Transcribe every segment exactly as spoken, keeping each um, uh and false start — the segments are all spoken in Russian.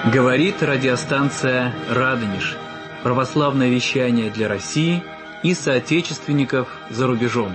Говорит радиостанция «Радонеж». Православное вещание для России и соотечественников за рубежом.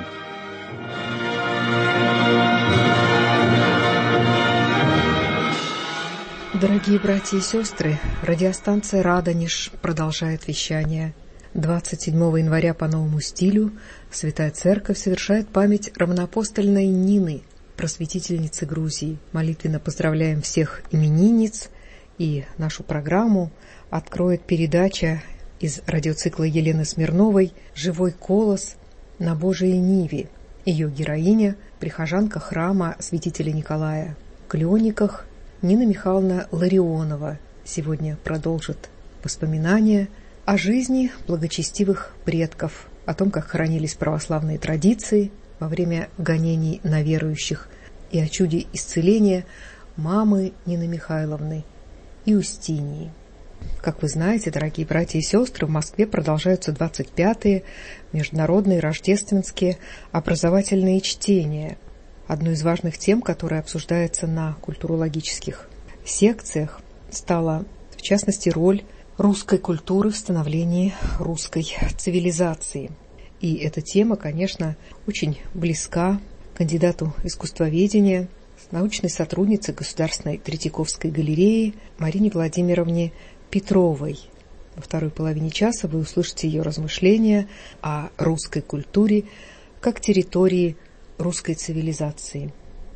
Дорогие братья и сестры, радиостанция «Радонеж» продолжает вещание. двадцать седьмого января по новому стилю Святая Церковь совершает память равноапостольной Нины, просветительницы Грузии. Молитвенно поздравляем всех именинниц, и нашу программу откроет передача из радиоцикла Елены Смирновой «Живой колос на Божией Ниве». Ее героиня – прихожанка храма святителя Николая в Клёниках Нина Михайловна Ларионова сегодня продолжит воспоминания о жизни благочестивых предков, о том, как хранились православные традиции во время гонений на верующих, и о чуде исцеления мамы Нины Михайловны Иустинии. Как вы знаете, дорогие братья и сестры, в Москве продолжаются двадцать пятые международные рождественские образовательные чтения. Одной из важных тем, которая обсуждается на культурологических секциях, стала, в частности, роль русской культуры в становлении русской цивилизации. И эта тема, конечно, очень близка кандидату искусствоведения, научной сотруднице Государственной Третьяковской галереи Марине Владимировне Петровой. Во второй половине часа вы услышите ее размышления о русской культуре как территории русской цивилизации.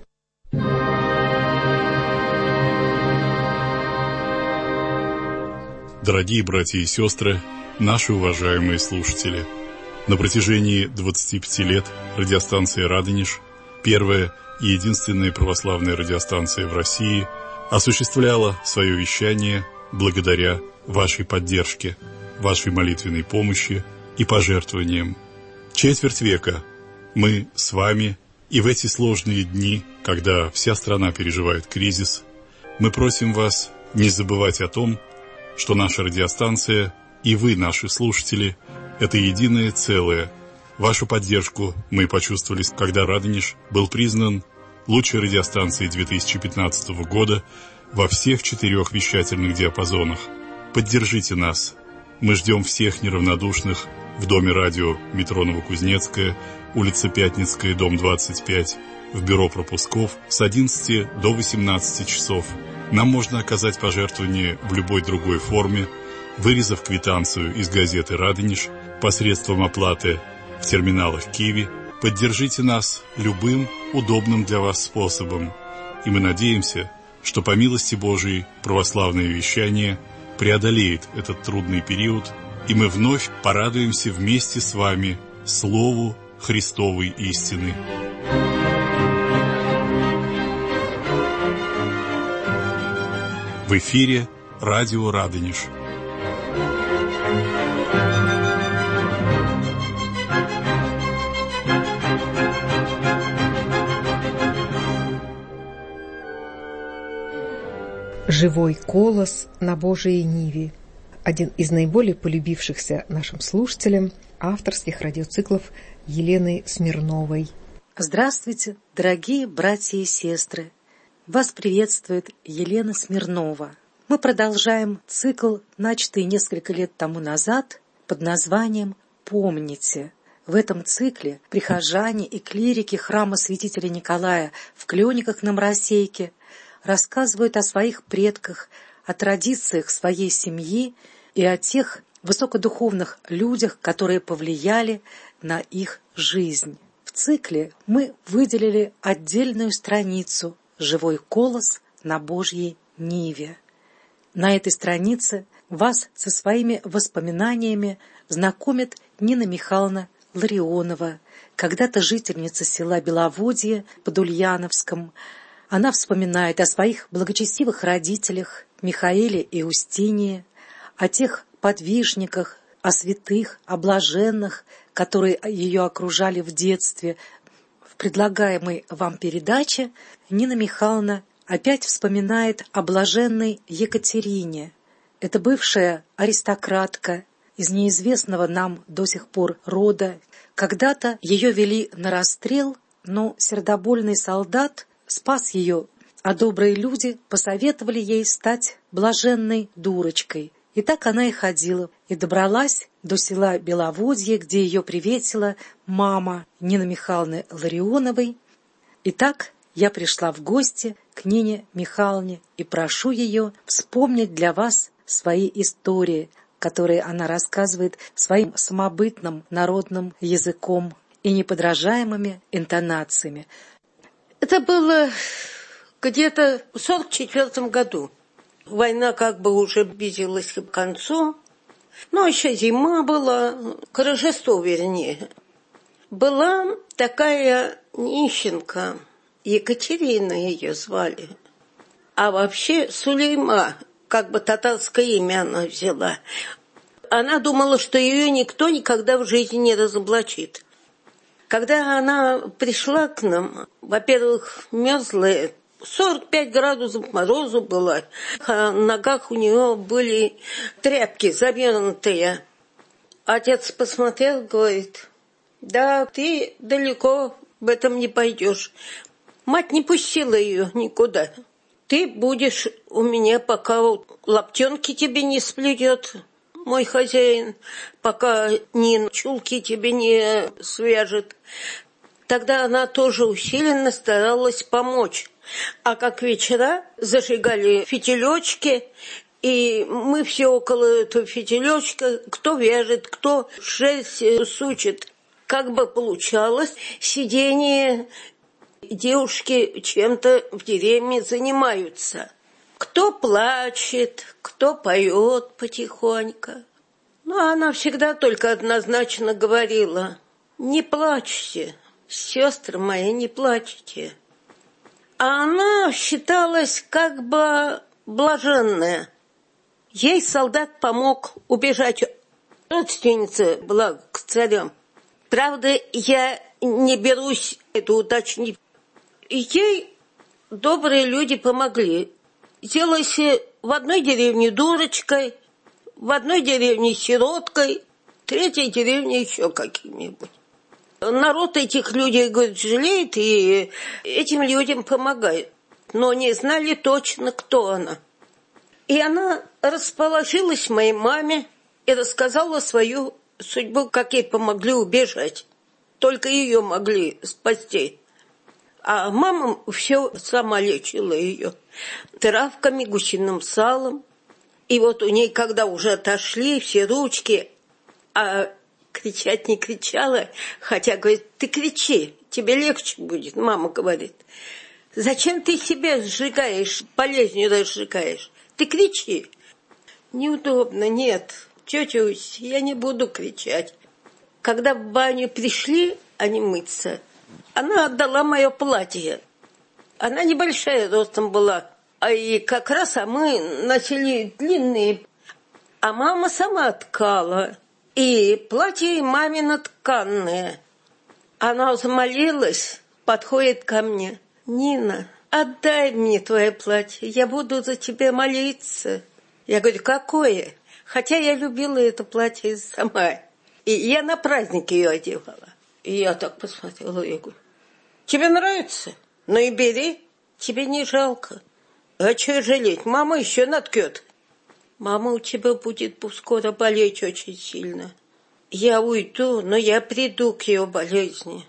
Дорогие братья и сестры, наши уважаемые слушатели, на протяжении двадцати пяти лет радиостанция «Радонеж», первая и единственная православная радиостанция в России, осуществляла свое вещание благодаря вашей поддержке, вашей молитвенной помощи и пожертвованиям. Четверть века мы с вами, и в эти сложные дни, когда вся страна переживает кризис, мы просим вас не забывать о том, что наша радиостанция и вы, наши слушатели, это единое целое. Вашу поддержку мы почувствовали, когда «Радонеж» был признан лучшей радиостанцией две тысячи пятнадцатого года во всех четырех вещательных диапазонах. Поддержите нас. Мы ждем всех неравнодушных в Доме радио метро Новокузнецкая, улица Пятницкая, дом двадцать пять, в бюро пропусков с одиннадцати до восемнадцати часов. Нам можно оказать пожертвование в любой другой форме, вырезав квитанцию из газеты «Радонеж» посредством оплаты в терминалах Киви. Поддержите нас любым удобным для вас способом. И мы надеемся, что по милости Божией православное вещание преодолеет этот трудный период, и мы вновь порадуемся вместе с вами Слову Христовой истины. В эфире радио «Радонеж». «Живой колос на Божией Ниве» – один из наиболее полюбившихся нашим слушателям авторских радиоциклов Елены Смирновой. Здравствуйте, дорогие братья и сестры! Вас приветствует Елена Смирнова. Мы продолжаем цикл, начатый несколько лет тому назад, под названием «Помните». В этом цикле прихожане и клирики храма святителя Николая в Клёниках на Моросейке рассказывают о своих предках, о традициях своей семьи и о тех высокодуховных людях, которые повлияли на их жизнь. В цикле мы выделили отдельную страницу «Живой колос на Божьей Ниве». На этой странице вас со своими воспоминаниями знакомит Нина Михайловна Ларионова, когда-то жительница села Беловодье под Ульяновском. Она вспоминает о своих благочестивых родителях Михаиле и Иустинии, о тех подвижниках, о святых, о блаженных, которые ее окружали в детстве. В предлагаемой вам передаче Нина Михайловна опять вспоминает о блаженной Екатерине. Это бывшая аристократка из неизвестного нам до сих пор рода. Когда-то ее вели на расстрел, но сердобольный солдат спас ее а добрые люди посоветовали ей стать блаженной дурочкой. И так она и ходила, и добралась до села Беловодье, где ее приветила мама Нины Михайловны Ларионовой. И так я пришла в гости к Нине Михайловне и прошу ее вспомнить для вас свои истории, которые она рассказывает своим самобытным народным языком и неподражаемыми интонациями. Это было где-то в сорок четвёртом году. Война как бы уже близилась к концу, но еще зима была, к Рождеству вернее. Была такая нищенка, Екатерина ее звали, а вообще Сулейма, как бы татарское имя она взяла. Она думала, что ее никто никогда в жизни не разоблачит. Когда она пришла к нам, во-первых, мерзлая, сорок пять градусов морозу было, а на ногах у нее были тряпки завернутые. Отец посмотрел, говорит: да, ты далеко в этом не пойдешь. Мать не пустила ее никуда. Ты будешь у меня, пока лаптенки тебе не сплетет мой хозяин, пока ни чулки тебе не свяжет. Тогда она тоже усиленно старалась помочь. А как вечера зажигали фитилечки, и мы все около этого фитилечка, кто вяжет, кто шерсть сучит. Как бы получалось, сидение, девушки чем-то в деревне занимаются. Кто плачет, кто поет потихоньку. Но она всегда только однозначно говорила: не плачьте, сестры мои, не плачьте. А она считалась как бы блаженная. Ей солдат помог убежать. Родственница была к царям. Правда, я не берусь это уточнить. Ей добрые люди помогли. Сделалась в одной деревне дурочкой, в одной деревне сироткой, в третьей деревне еще каким-нибудь. Народ этих людей, говорит, жалеет и этим людям помогает. Но не знали точно, кто она. И она расположилась моей маме и рассказала свою судьбу, как ей помогли убежать. Только ее могли спасти. А мама все сама лечила ее травками, гусиным салом. И вот у ней, когда уже отошли все ручки, а кричать не кричала, хотя, говорит, ты кричи, тебе легче будет, мама говорит. Зачем ты себя сжигаешь, болезнью разжигаешь? Ты кричи. Неудобно, нет, тетя Усь, я не буду кричать. Когда в баню пришли они мыться, она отдала мое платье. Она небольшая ростом была, а и как раз а мы носили длинные. А мама сама ткала. И платье мамино тканное. Она взмолилась, подходит ко мне: Нина, отдай мне твое платье, я буду за тебя молиться. Я говорю: какое? Хотя я любила это платье сама. И я на праздник ее одевала. И я так посмотрела, я говорю: тебе нравится? Ну и бери, тебе не жалко. А что жалеть? Мама еще наткет. Мама у тебя будет скоро болеть очень сильно. Я уйду, но я приду к ее болезни.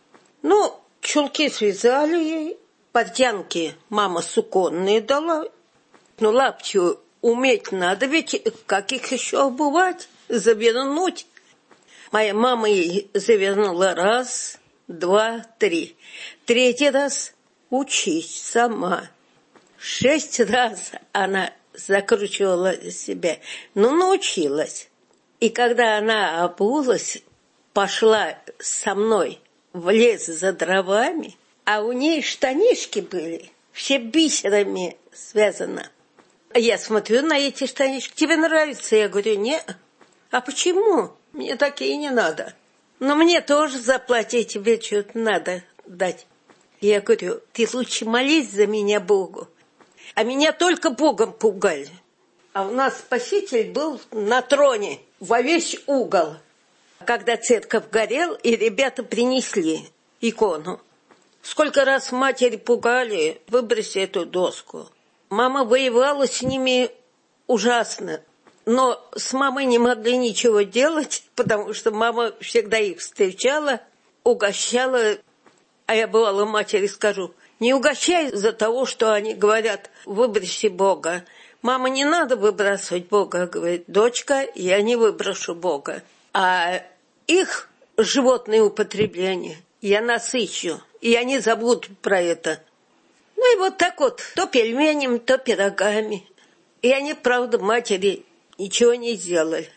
Ну, чулки связали ей, портянки мама суконные дала. Ну, лаптю уметь надо, ведь как их еще обувать, завернуть. Моя мама ей завернула раз, два, три. Третий раз учись сама. Шесть раз она закручивала себя, но научилась. И когда она обулась, пошла со мной в лес за дровами, а у ней штанишки были, все бисерами связаны. Я смотрю на эти штанишки: тебе нравится? Я говорю: нет. А почему? Мне такие не надо. Но мне тоже за платье тебе что-то надо дать. Я говорю: ты лучше молись за меня Богу. А меня только Богом пугали. А у нас Спаситель был на троне во весь угол. Когда церковь горел, и ребята принесли икону, Сколько раз матери пугали, выброси эту доску. Мама воевала с ними ужасно. Но с мамой не могли ничего делать, потому что мама всегда их встречала, угощала. А я бывала матери скажу, не угощай из-за того, что они говорят, выброси Бога. Мама, не надо выбрасывать Бога, говорит, дочка, я не выброшу Бога. А их животное употребление я насыщу, и они забудут про это. Ну и вот так вот, то пельменями, то пирогами. И они, правда, матери ничего не сделали.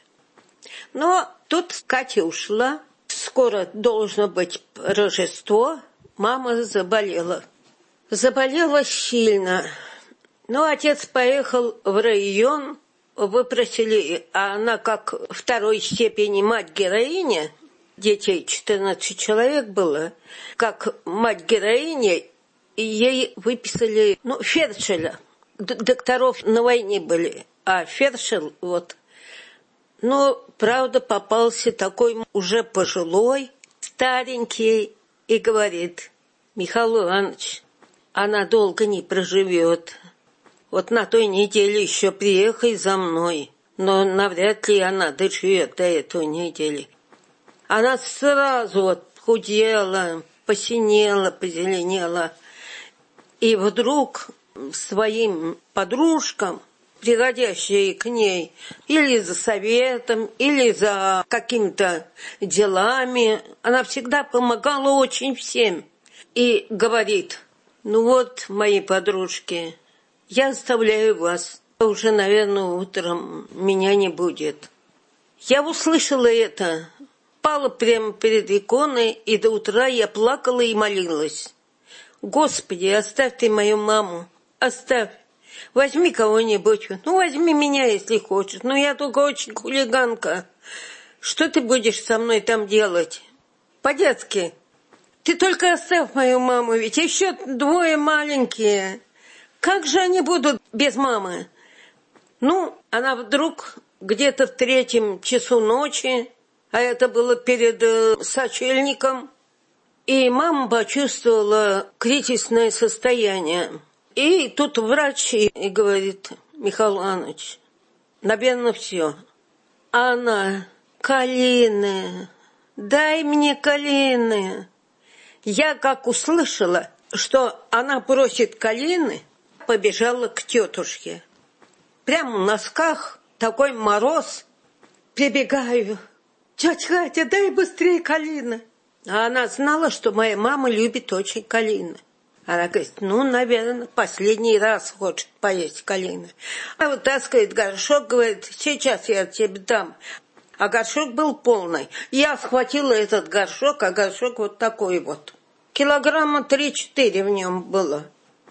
Но тут Катя ушла, скоро должно быть Рождество, мама заболела. Заболела сильно. Ну, отец поехал в район, выпросили, а она как второй степени мать-героиня, детей четырнадцать человек было, как мать-героиня, и ей выписали, ну, фельдшера. Докторов на войне были, а фельдшер, вот. Но, правда, попался такой уже пожилой, старенький, и говорит, Михаил Иванович, она долго не проживет. Вот на той неделе еще приехай за мной, но навряд ли она доживет до этой недели. Она сразу вот худела, посинела, позеленела. И вдруг своим подружкам, приходящие к ней, или за советом, или за какими-то делами, она всегда помогала очень всем. И говорит, ну вот, мои подружки, я оставляю вас. Уже, наверное, утром меня не будет. Я услышала это, пала прямо перед иконой, и до утра я плакала и молилась. Господи, оставь ты мою маму, оставь. Возьми кого-нибудь, ну возьми меня, если хочешь. Ну я только очень хулиганка. Что ты будешь со мной там делать? По-детски. Ты только оставь мою маму, ведь еще двое маленькие. Как же они будут без мамы? Ну, она вдруг где-то в третьем часу ночи, а это было перед э, сочельником, и мама почувствовала кризисное состояние. И тут врач и говорит, Михаил Иванович, наверное, все. А она, калины, дай мне калины. Я как услышала, что она просит калины, побежала к тетушке. Прямо в носках, такой мороз, прибегаю. Тетя Катя, дай быстрее калины. А она знала, что моя мама любит очень калины. Она говорит, ну, наверное, последний раз хочет поесть калины. Она вытаскивает горшок, говорит, сейчас я тебе дам. А горшок был полный. Я схватила этот горшок, а горшок вот такой вот. Килограмма три-четыре в нем было.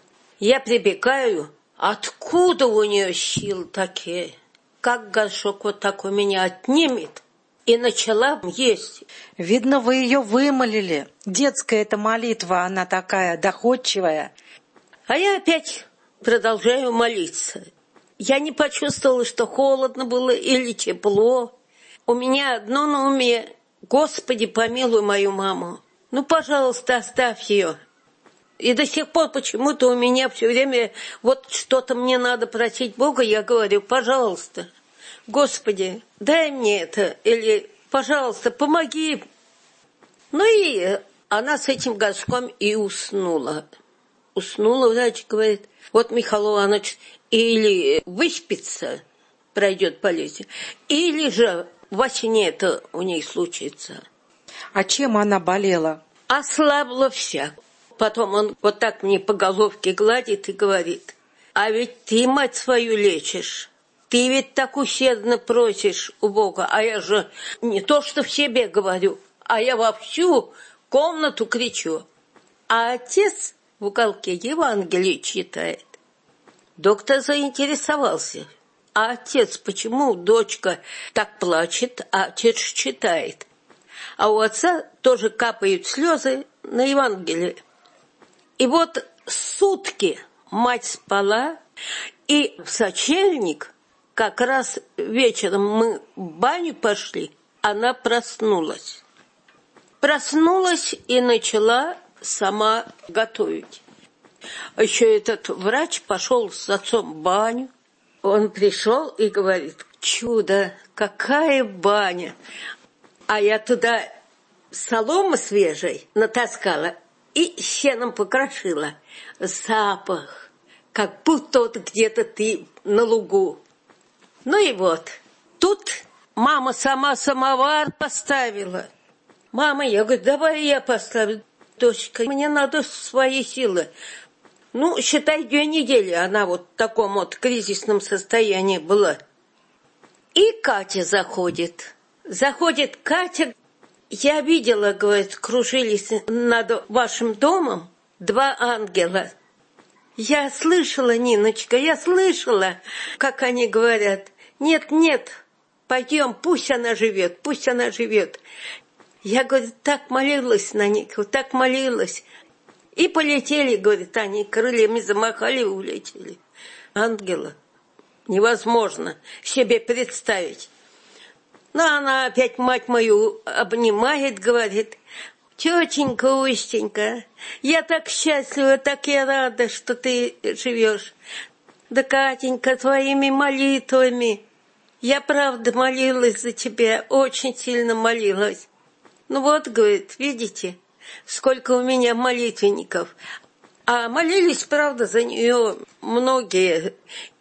Я прибегаю, откуда у нее сил такие? Как горшок вот такой меня отнимет? И начала есть. Видно, вы ее вымолили. Детская эта молитва, она такая доходчивая. А я опять продолжаю молиться. Я не почувствовала, что холодно было или тепло. У меня одно на уме. Господи, помилуй мою маму. Ну, пожалуйста, оставь ее. И до сих пор почему-то у меня все время вот что-то мне надо просить Бога, я говорю, пожалуйста, Господи, дай мне это, или, пожалуйста, помоги. Ну и она с этим горшком и уснула. Уснула, врач говорит, вот Михаил Иванович или выспится, пройдет болезнь, или же во сне это у ней случится. А чем она болела? Ослабла вся. Потом он вот так мне по головке гладит и говорит, а ведь ты мать свою лечишь. Ты ведь так усердно просишь у Бога, а я же не то, что в себе говорю, а я во всю комнату кричу. А отец в уголке Евангелие читает. Доктор заинтересовался. А отец, почему дочка так плачет, а отец читает? А у отца тоже капают слезы на Евангелие. И вот сутки мать спала, и в сочельник, как раз вечером мы в баню пошли, она проснулась. Проснулась и начала сама готовить. А еще этот врач пошел с отцом в баню. Он пришел и говорит: чудо, какая баня. А я туда соломы свежей натаскала и сеном покрошила. Запах, как будто вот где-то ты на лугу. Ну и вот, тут мама сама самовар поставила. Мама, я говорю, давай я поставлю. Дочка, мне надо свои силы. Ну, считай, две недели она вот в таком вот кризисном состоянии была. И Катя заходит. Заходит Катя. Я видела, говорит, кружились над вашим домом два ангела. Я слышала, Ниночка, я слышала, как они говорят. Нет, нет, пойдем, пусть она живет, пусть она живет. Я, говорит, так молилась на них, вот так молилась. И полетели, говорит, они крыльями замахали и улетели. Ангела. Невозможно себе представить. Но она опять мать мою обнимает, говорит: тетенька Устенька, я так счастлива, так я рада, что ты живешь. Да, Катенька, твоими молитвами. Я правда молилась за тебя, очень сильно молилась. Ну вот, говорит, видите, сколько у меня молитвенников. А молились, правда, за нее многие.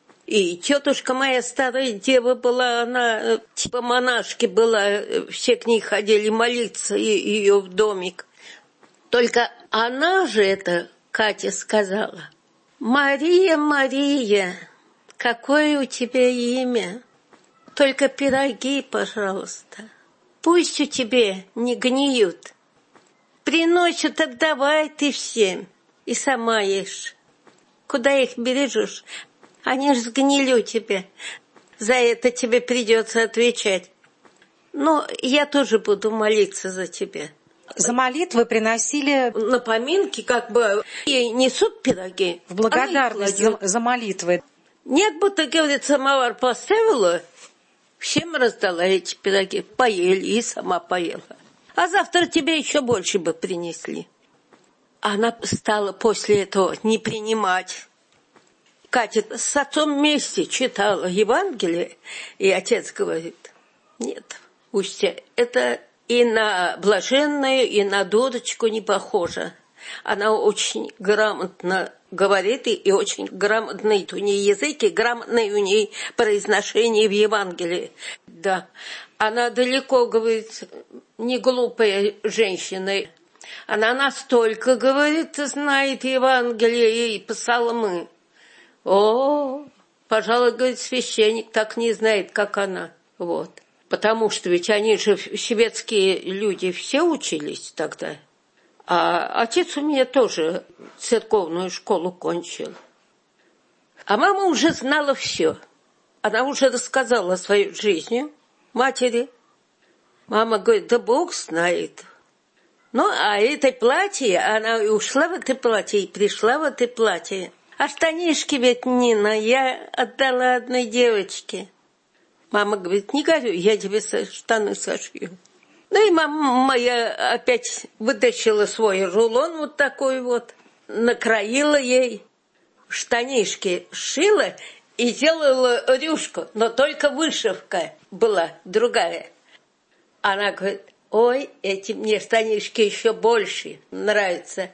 И тетушка моя старая дева была, она типа монашки была, все к ней ходили молиться, и ее в домик. Только она же это, Катя, сказала: Мария, Мария, какое у тебя имя? Только пироги, пожалуйста, пусть у тебя не гниют. Приносят, отдавай ты всем, и сама ешь. Куда их бережешь? Они ж сгнили у тебя. За это тебе придется отвечать. Но я тоже буду молиться за тебя. За молитвы приносили... На поминки как бы ей несут пироги. В благодарность за, за молитвы. Нет, будто, говорит, самовар поставила, всем раздала эти пироги. Поели и сама поела. А завтра тебе еще больше бы принесли. Она стала после этого не принимать. Катя с отцом вместе читала Евангелие, и отец говорит: нет, Устья, это и на блаженную, и на дудочку не похоже. Она очень грамотно говорит, и, и очень грамотный у нее язык, и грамотное у нее произношение в Евангелии. Да, она далеко, говорит, не глупая женщина. Она настолько, говорит, знает Евангелие и псалмы. О, пожалуй, говорит, священник так не знает, как она. Вот. Потому что ведь они же, шведские люди, все учились тогда. А отец у меня тоже церковную школу кончил. А мама уже знала все. Она уже рассказала свою жизнь матери. Мама говорит: да Бог знает. Ну, а это платье, она ушла в это платье и пришла в это платье. А штанишки ведь, Нина, я отдала одной девочке. Мама говорит: не горюй, я тебе штаны сошью. Ну и мама моя опять вытащила свой рулон вот такой вот, накроила ей, штанишки сшила и сделала рюшку, но только вышивка была другая. Она говорит: ой, эти мне штанишки еще больше нравятся.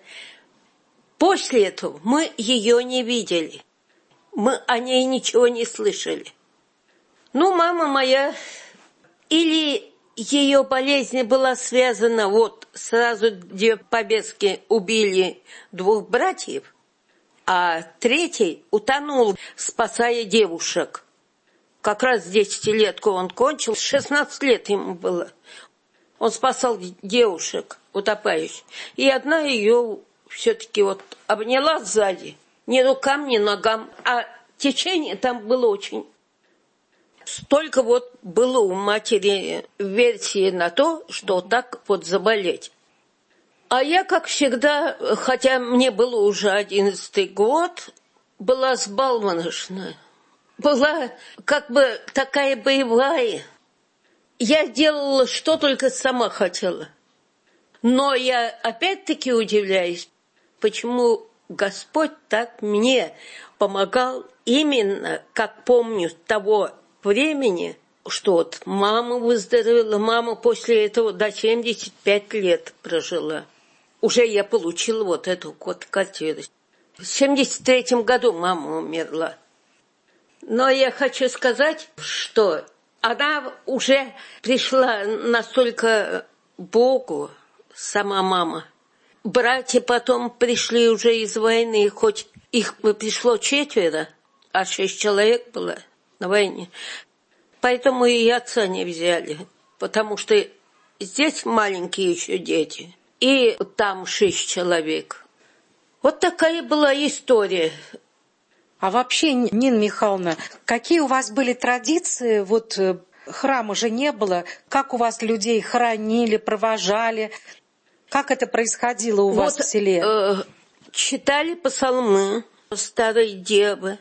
После этого мы ее не видели. Мы о ней ничего не слышали. Ну, мама моя, или ее болезнь была связана, вот сразу две побески убили двух братьев, а третий утонул, спасая девушек. Как раз десятилетку он кончил, шестнадцать лет ему было. Он спасал девушек утопающих. И одна ее все-таки вот обняла сзади. Ни рукам, ни ногам. А течение там было очень. Столько вот было у матери версии на то, что так вот заболеть. А я, как всегда, хотя мне было уже одиннадцатый год, была сбалмошная. Была как бы такая боевая. Я делала, что только сама хотела. Но я опять-таки удивляюсь, почему Господь так мне помогал именно, как помню, того времени, что вот мама выздоровела, мама после этого до семьдесят пять лет прожила. Уже я получила вот эту вот квартиру. В семьдесят третьем году мама умерла. Но я хочу сказать, что она уже пришла настолько к Богу, сама мама. Братья потом пришли уже из войны, хоть их пришло четверо, а шесть человек было на войне. Поэтому и отца не взяли, потому что здесь маленькие еще дети, и там шесть человек. Вот такая была история. А вообще, Нина Михайловна, какие у вас были традиции? Вот храма же не было. Как у вас людей хоронили, провожали? Как это происходило у вас вот, в селе? Э, читали псалмы старой девы.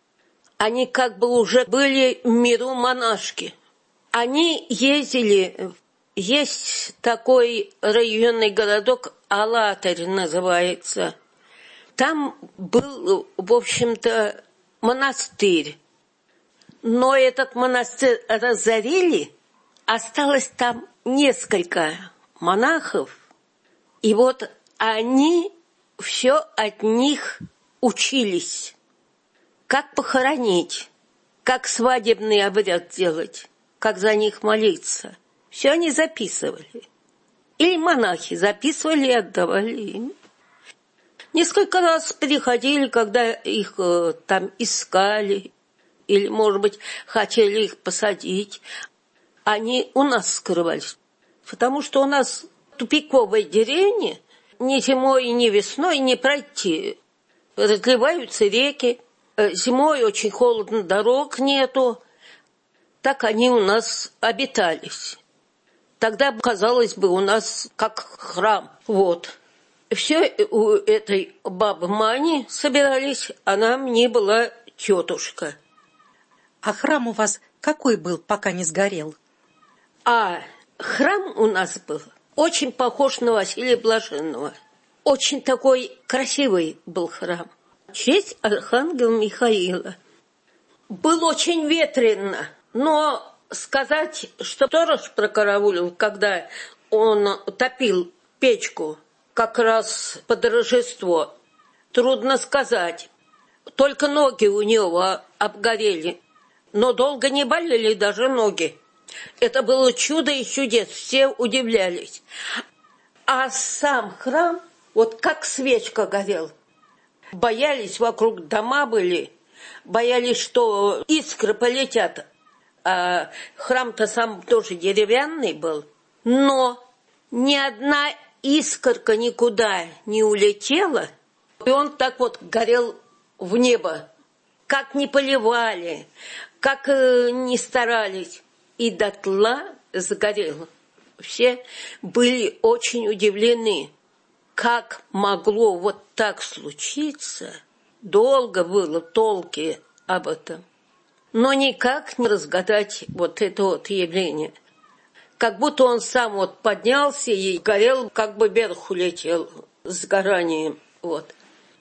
Они как бы уже были в миру монашки. Они ездили, есть такой районный городок, Алатырь называется. Там был, в общем-то, монастырь. Но этот монастырь разорили, осталось там несколько монахов. И вот они все от них учились. Как похоронить, как свадебный обряд делать, как за них молиться. Все они записывали. Или монахи записывали и отдавали им. Несколько раз приходили, когда их э, там искали, или, может быть, хотели их посадить. Они у нас скрывались. Потому что у нас тупиковая деревня, ни зимой, ни весной не пройти. Разливаются реки, зимой очень холодно, дорог нету. Так они у нас обитались. Тогда, казалось бы, у нас как храм. Вот. Все у этой бабы Мани собирались, она мне была тетушка. А храм у вас какой был, пока не сгорел? А храм у нас был очень похож на Василия Блаженного. Очень такой красивый был храм. В честь архангела Михаила. Было очень ветрено, но сказать, что сторож прокараулил, когда он топил печку, как раз под Рождество, трудно сказать. Только ноги у него обгорели, но долго не болели даже ноги. Это было чудо и чудес, все удивлялись. А сам храм, вот как свечка горел. Боялись, вокруг дома были, боялись, что искры полетят. А храм-то сам тоже деревянный был, но ни одна искорка никуда не улетела, и он так вот горел в небо. Как ни поливали, как э, ни старались, и дотла сгорел. Все были очень удивлены, как могло вот так случиться. Долго было толки об этом, но никак не разгадать вот это вот явление. Как будто он сам вот поднялся и горел, как бы вверх улетел с сгоранием. Вот.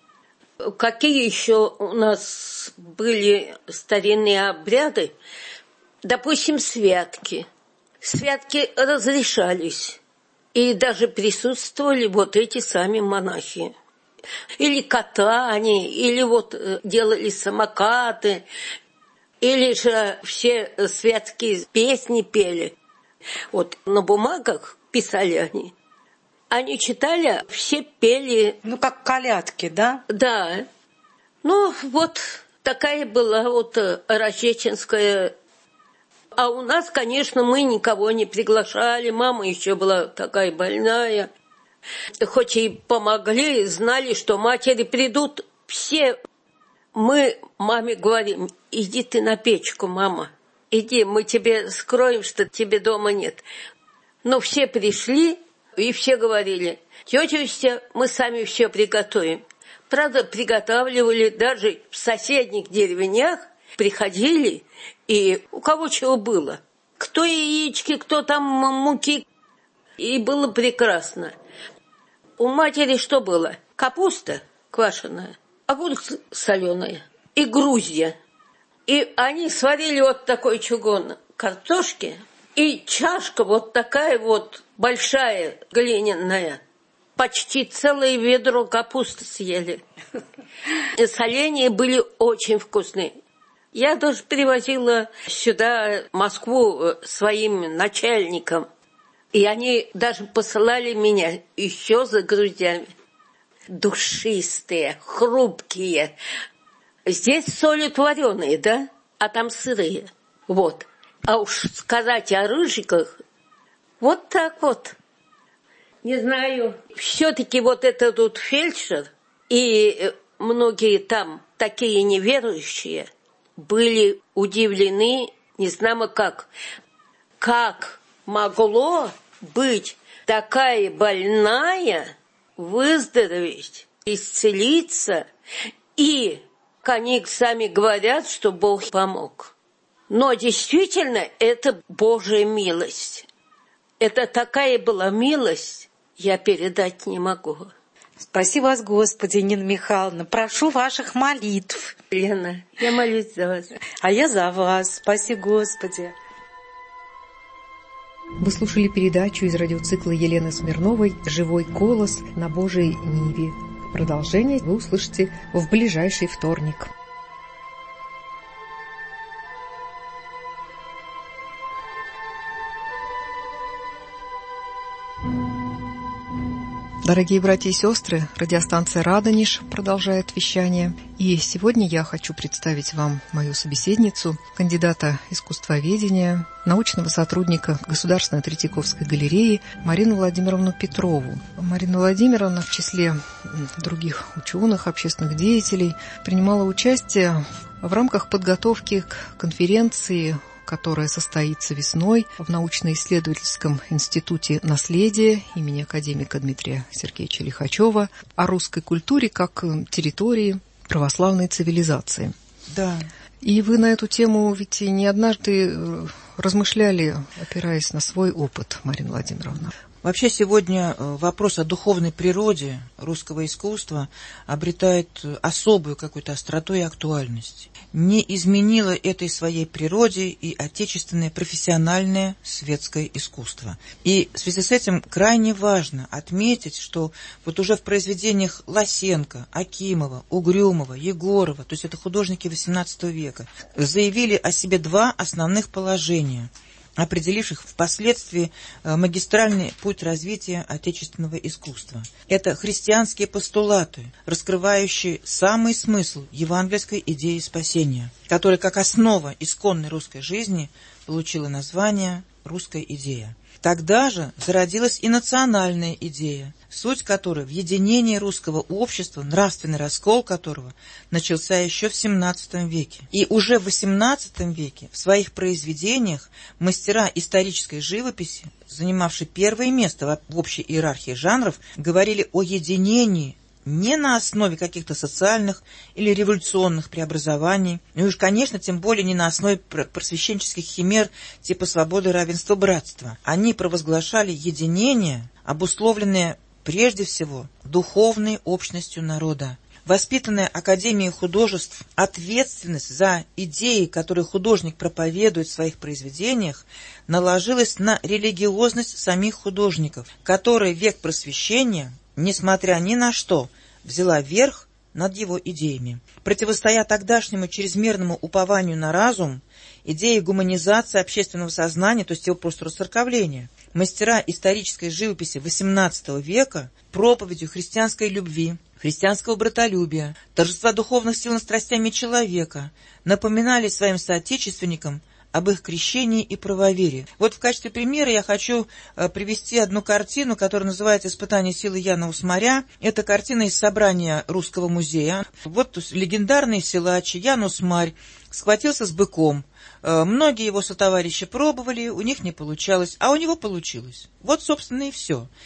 Какие еще у нас были старинные обряды? Допустим, святки. Святки разрешались. И даже присутствовали вот эти сами монахи. Или катание, или вот делали самокаты, или же все святские песни пели. Вот на бумагах писали они. Они читали, все пели. Ну, как колядки, да? Да. Ну, вот такая была вот рождественская. А у нас, конечно, мы никого не приглашали. Мама еще была такая больная. Хоть и помогли, знали, что матери придут. Все мы маме говорим: иди ты на печку, мама. Иди, мы тебе скроем, что тебе дома нет. Но все пришли, и все говорили: тетя Устья, мы сами все приготовим. Правда, приготавливали даже в соседних деревнях, приходили, и у кого чего было. Кто яички, кто там муки. И было прекрасно. У матери что было? Капуста квашеная, огурец соленая и грузья. И они сварили вот такой чугун картошки, и чашка вот такая вот большая, глиняная. Почти целое ведро капусты съели. И соленья были очень вкусные. Я даже привозила сюда, в Москву, своим начальникам. И они даже посылали меня еще за груздями. Душистые, хрупкие. Здесь солят вареные, да? А там сырые. Вот. А уж сказать о рыжиках, вот так вот. Не знаю. Все-таки вот этот тут фельдшер и многие там такие неверующие были удивлены, не знамо как. Как могло быть такая больная выздороветь, исцелиться, и они сами говорят, что Бог помог. Но действительно это Божья милость. Это такая была милость, я передать не могу. Спаси вас, Господи, Нина Михайловна. Прошу ваших молитв. Лена, я молюсь за вас. А я за вас. Спаси, Господи. Вы слушали передачу из радиоцикла Елены Смирновой «Живой колос на Божией ниве». Продолжение вы услышите в ближайший вторник. Дорогие братья и сестры, радиостанция «Радонеж» продолжает вещание. И сегодня я хочу представить вам мою собеседницу, кандидата искусствоведения, научного сотрудника Государственной Третьяковской галереи Марину Владимировну Петрову. Марина Владимировна в числе других ученых, общественных деятелей принимала участие в рамках подготовки к конференции, которая состоится весной в научно-исследовательском институте наследия имени академика Дмитрия Сергеевича Лихачева о русской культуре как территории православной цивилизации. Да. И вы на эту тему ведь не однажды размышляли, опираясь на свой опыт, Марина Владимировна. Вообще сегодня вопрос о духовной природе русского искусства обретает особую какую-то остроту и актуальность. Не изменило этой своей природе и отечественное профессиональное светское искусство. И в связи с этим крайне важно отметить, что вот уже в произведениях Лосенко, Акимова, Угрюмова, Егорова, то есть это художники восемнадцатого века, заявили о себе два основных положения, определивших впоследствии магистральный путь развития отечественного искусства. Это христианские постулаты, раскрывающие самый смысл евангельской идеи спасения, которая как основа исконной русской жизни получила название «Русская идея». Тогда же зародилась и национальная идея, суть которой в единении русского общества, нравственный раскол которого начался еще в семнадцатом веке. И уже в восемнадцатом веке в своих произведениях мастера исторической живописи, занимавшие первое место в общей иерархии жанров, говорили о единении не на основе каких-то социальных или революционных преобразований, и уж, конечно, тем более не на основе просвещенческих химер типа свободы, равенства, братства. Они провозглашали единение, обусловленное прежде всего духовной общностью народа. Воспитанная Академией художеств, ответственность за идеи, которые художник проповедует в своих произведениях, наложилась на религиозность самих художников, которые в век просвещения, несмотря ни на что, взяла верх над его идеями. Противостоя тогдашнему чрезмерному упованию на разум, идеи гуманизации общественного сознания, то есть его просто расцерковления, мастера исторической живописи восемнадцатого века проповедью христианской любви, христианского братолюбия, торжества духовных сил над страстями человека напоминали своим соотечественникам об их крещении и правоверии. Вот в качестве примера я хочу э, привести одну картину, которая называется «Испытание силы Яна Усмаря». Это картина из собрания Русского музея. Вот легендарный силач Ян Усмарь схватился с быком. Э, многие его сотоварищи пробовали, у них не получалось, а у него получилось. Вот, собственно, и все.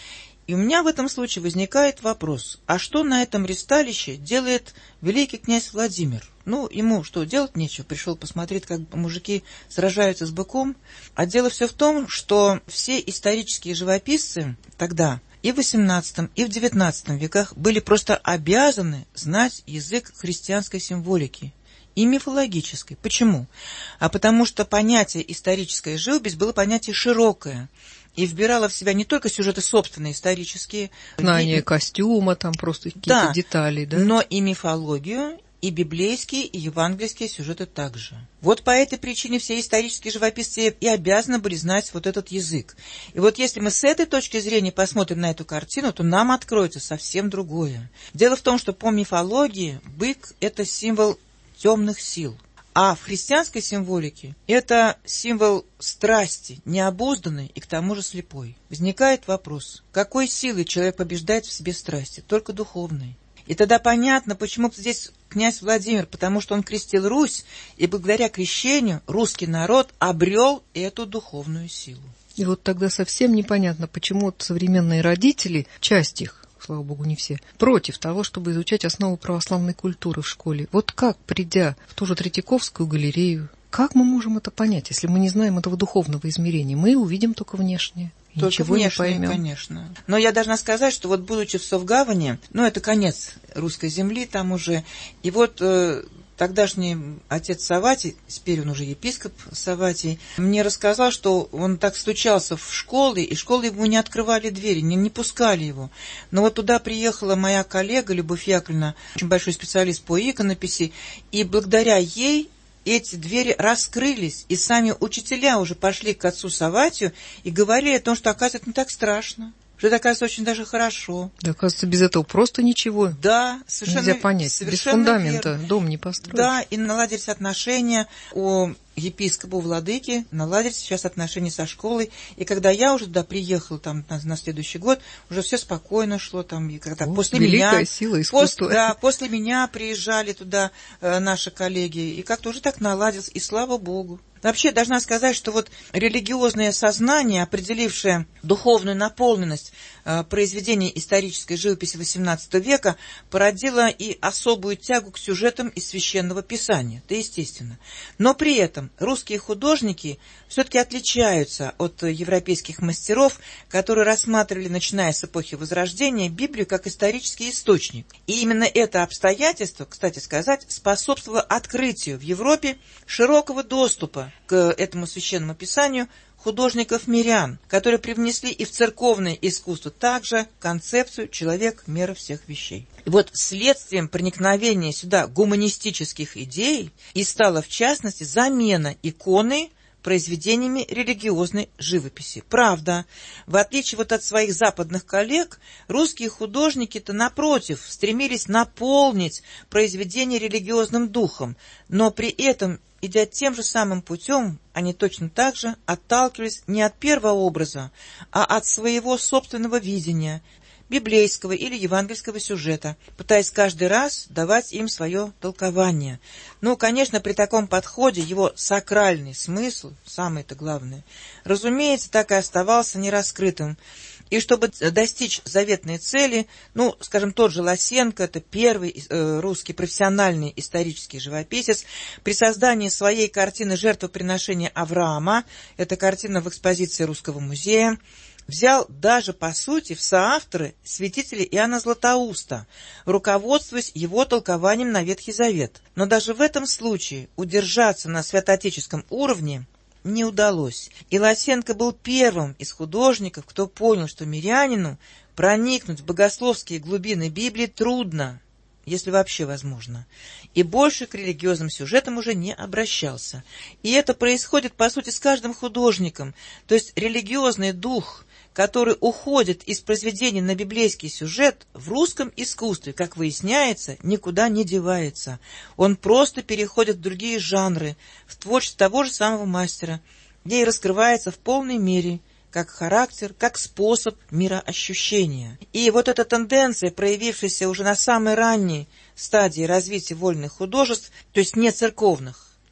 И у меня в этом случае возникает вопрос, а что на этом ристалище делает великий князь Владимир? Ну, ему что, делать нечего, пришел посмотреть, как мужики сражаются с быком. А дело все в том, что все исторические живописцы тогда, и в восемнадцатом, и в девятнадцатом веках, были просто обязаны знать язык христианской символики и мифологической. Почему? А потому что понятие историческая живопись было понятие широкое и вбирало в себя не только сюжеты собственные исторические, знание и... костюма, там просто какие-то да, детали, да? Но и мифологию, и библейские, и евангельские сюжеты также. Вот по этой причине все исторические живописцы и обязаны были знать вот этот язык. И вот если мы с этой точки зрения посмотрим на эту картину, то нам откроется совсем другое. Дело в том, что по мифологии бык – это символ темных сил. А в христианской символике это символ страсти, необузданной и к тому же слепой. Возникает вопрос, какой силой человек побеждает в себе страсти? Только духовной. И тогда понятно, почему здесь князь Владимир, потому что он крестил Русь, и благодаря крещению русский народ обрел эту духовную силу. И вот тогда совсем непонятно, почему вот современные родители, часть их, слава богу, не все, против того, чтобы изучать основы православной культуры в школе. Вот как, придя в ту же Третьяковскую галерею, как мы можем это понять, если мы не знаем этого духовного измерения? Мы увидим только внешнее. И только ничего внешне, не поймем. Конечно. Но я должна сказать, что вот будучи в Совгаване, ну, это конец русской земли там уже, и вот э, тогдашний отец Савватий, теперь он уже епископ Савватий, мне рассказал, что он так стучался в школы, и школы ему не открывали двери, не, не пускали его. Но вот туда приехала моя коллега Любовь Яковлевна, очень большой специалист по иконописи, и благодаря ей эти двери раскрылись, и сами учителя уже пошли к отцу Савватию и говорили о том, что, оказывается, не так страшно, что это, оказывается, очень даже хорошо. Да, оказывается, без этого просто ничего да, совершенно, нельзя понять. Совершенно без фундамента верно. Дом не построить. Да, и наладились отношения у епископа, у владыки, наладились сейчас отношения со школой. И когда я уже туда приехала там, на, на следующий год, уже все спокойно шло. Там, и когда О, после великая меня, сила искусства. После, да, после меня приезжали туда э, наши коллеги, и как-то уже так наладилось, и слава Богу. Вообще, должна сказать, что вот религиозное сознание, определившее духовную наполненность э, произведений исторической живописи восемнадцатого века, породило и особую тягу к сюжетам из Священного Писания. Это естественно. Но при этом русские художники все-таки отличаются от европейских мастеров, которые рассматривали, начиная с эпохи Возрождения, Библию как исторический источник. И именно это обстоятельство, кстати сказать, способствовало открытию в Европе широкого доступа к этому священному писанию художников-мирян, которые привнесли и в церковное искусство также концепцию «человек – мера всех вещей». И вот следствием проникновения сюда гуманистических идей и стала, в частности, замена иконы произведениями религиозной живописи. Правда, в отличие вот от своих западных коллег, русские художники-то, напротив, стремились наполнить произведения религиозным духом, но при этом, идя тем же самым путем, они точно так же отталкивались не от первого образа, а от своего собственного видения, библейского или евангельского сюжета, пытаясь каждый раз давать им свое толкование. Ну, конечно, при таком подходе его сакральный смысл, самое-то главное, разумеется, так и оставался нераскрытым. И чтобы достичь заветной цели, ну, скажем, тот же Лосенко, это первый э, русский профессиональный исторический живописец, при создании своей картины «Жертвоприношение Авраама», это картина в экспозиции Русского музея, взял даже, по сути, в соавторы святителя Иоанна Златоуста, руководствуясь его толкованием на Ветхий Завет. Но даже в этом случае удержаться на святоотеческом уровне не удалось. И Лосенко был первым из художников, кто понял, что мирянину проникнуть в богословские глубины Библии трудно, если вообще возможно, и больше к религиозным сюжетам уже не обращался. И это происходит, по сути, с каждым художником. То есть религиозный дух, который уходит из произведений на библейский сюжет, в русском искусстве, как выясняется, никуда не девается. Он просто переходит в другие жанры, в творчество того же самого мастера, где и раскрывается в полной мере как характер, как способ мироощущения. И вот эта тенденция, проявившаяся уже на самой ранней стадии развития вольных художеств, то есть не церковных,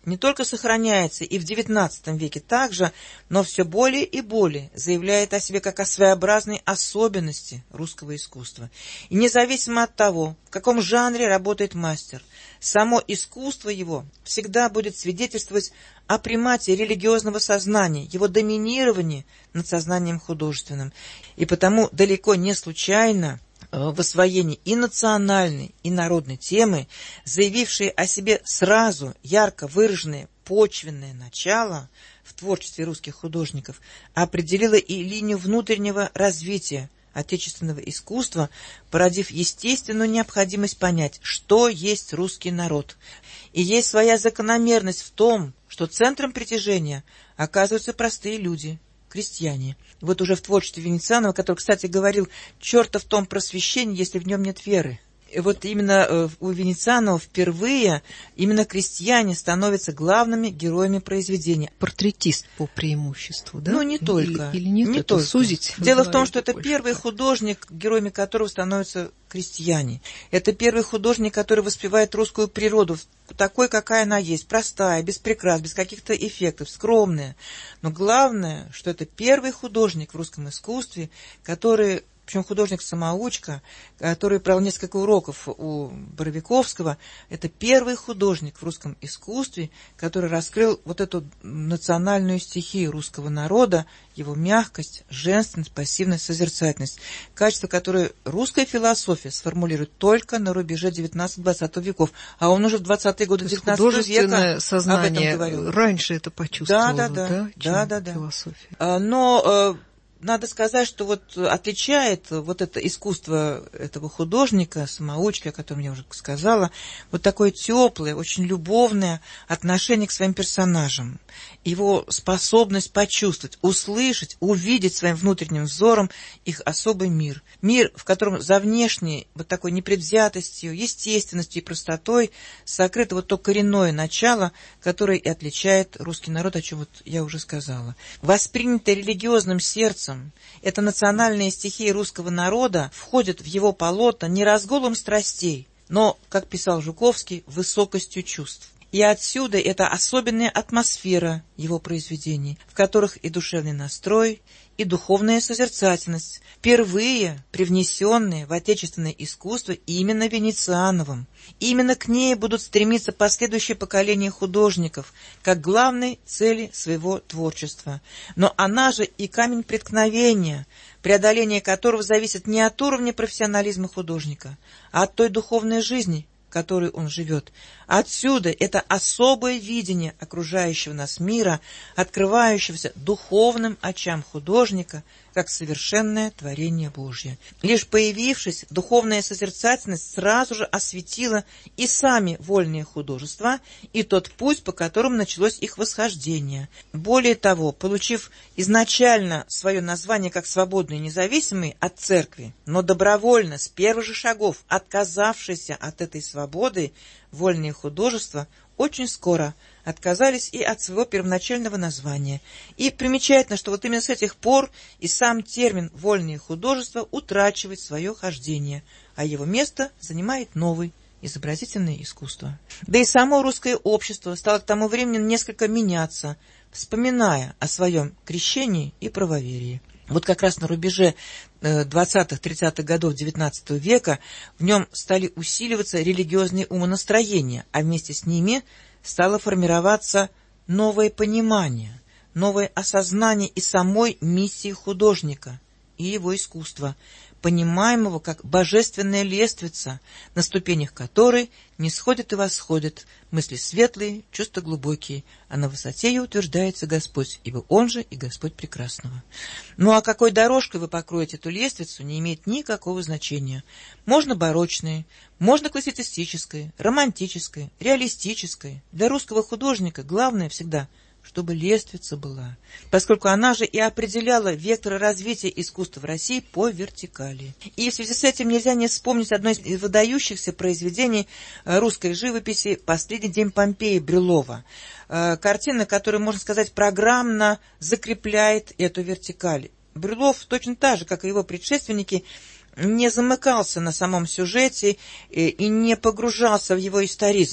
не только сохраняется и в девятнадцатом веке также, но все более и более заявляет о себе как о своеобразной особенности русского искусства. И независимо от того, в каком жанре работает мастер, само искусство его всегда будет свидетельствовать о примате религиозного сознания, его доминировании над сознанием художественным. И потому далеко не случайно в освоении и национальной, и народной темы, заявившие о себе сразу ярко выраженное почвенное начало в творчестве русских художников, определило и линию внутреннего развития отечественного искусства, породив естественную необходимость понять, что есть русский народ. И есть своя закономерность в том, что центром притяжения оказываются простые люди, крестьяне. Вот уже в творчестве Венецианова, который, кстати, говорил: «Черта в том просвещении, если в нем нет веры». И вот именно у Венецианова впервые именно крестьяне становятся главными героями произведения. Портретист по преимуществу, да? Ну, не только. Или, или нет, не это только. сузить. Дело в том, что это больше. первый художник, героями которого становятся крестьяне. Это первый художник, который воспевает русскую природу такой, какая она есть, простая, без прикрас, без каких-то эффектов, скромная. Но главное, что это первый художник в русском искусстве, который... Причем художник-самоучка, который провел несколько уроков у Боровиковского, это первый художник в русском искусстве, который раскрыл вот эту национальную стихию русского народа, его мягкость, женственность, пассивность, созерцательность. Качество, которое русская философия сформулирует только на рубеже девятнадцатого-двадцатого веков, а он уже в двадцатые годы девятнадцатого века сознание об этом говорил. Раньше это почувствовало, да, да, да, да, да, да, философия. да. Но... Надо сказать, что вот отличает вот это искусство этого художника, самоучки, о котором я уже сказала, вот такое теплое, очень любовное отношение к своим персонажам, его способность почувствовать, услышать, увидеть своим внутренним взором их особый мир. Мир, в котором за внешней вот такой непредвзятостью, естественностью и простотой сокрыто вот то коренное начало, которое и отличает русский народ, о чем вот я уже сказала. Воспринятое религиозным сердцем, эта национальная стихия русского народа входит в его полотна не разгулом страстей, но, как писал Жуковский, высокостью чувств. И отсюда эта особенная атмосфера его произведений, в которых и душевный настрой, и духовная созерцательность, впервые привнесенные в отечественное искусство именно Венециановым. Именно к ней будут стремиться последующие поколения художников, как главной цели своего творчества. Но она же и камень преткновения, преодоление которого зависит не от уровня профессионализма художника, а от той духовной жизни, которой он живет. Отсюда это особое видение окружающего нас мира, открывающегося духовным очам художника, как совершенное творение Божье. Лишь появившись, духовная созерцательность сразу же осветила и сами вольные художества, и тот путь, по которому началось их восхождение. Более того, получив изначально свое название как свободные и независимые от церкви, но добровольно, с первых же шагов, отказавшиеся от этой свободы, вольные художества очень скоро отказались и от своего первоначального названия. И примечательно, что вот именно с этих пор и сам термин «вольные художества» утрачивает свое хождение, а его место занимает новый – изобразительное искусство. Да и само русское общество стало к тому времени несколько меняться, вспоминая о своем крещении и правоверии. Вот как раз на рубеже двадцатых-тридцатых годов девятнадцатого века в нем стали усиливаться религиозные умонастроения, а вместе с ними стало формироваться новое понимание, новое осознание и самой миссии художника и его искусства, понимаемого как божественная лествица, на ступенях которой не сходят и восходят мысли светлые, чувства глубокие, а на высоте ее утверждается Господь, ибо Он же и Господь прекрасного. Ну а какой дорожкой вы покроете эту лествицу, не имеет никакого значения. Можно барочные, можно классицистическое, романтическое, реалистическое. Для русского художника главное всегда – чтобы лествица была, поскольку она же и определяла вектор развития искусства в России по вертикали. И в связи с этим нельзя не вспомнить одно из выдающихся произведений русской живописи «Последний день Помпеи» Брюлова. Картина, которая, можно сказать, программно закрепляет эту вертикаль. Брюлов, точно так же, как и его предшественники, не замыкался на самом сюжете и не погружался в его историзм.